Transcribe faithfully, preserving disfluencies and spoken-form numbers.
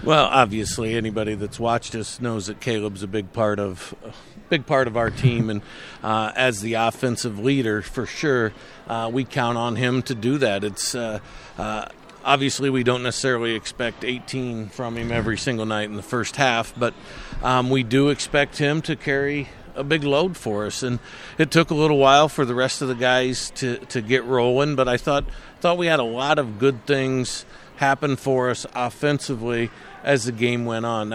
Well, obviously, anybody that's watched us knows that Caleb's a big part of big part of our team, and uh, as the offensive leader, for sure, uh, we count on him to do that. It's uh, uh, obviously we don't necessarily expect eighteen from him every single night in the first half, but um, we do expect him to carry a big load for us, and it took a little while for the rest of the guys to, to get rolling, but I thought thought we had a lot of good things happen for us offensively as the game went on.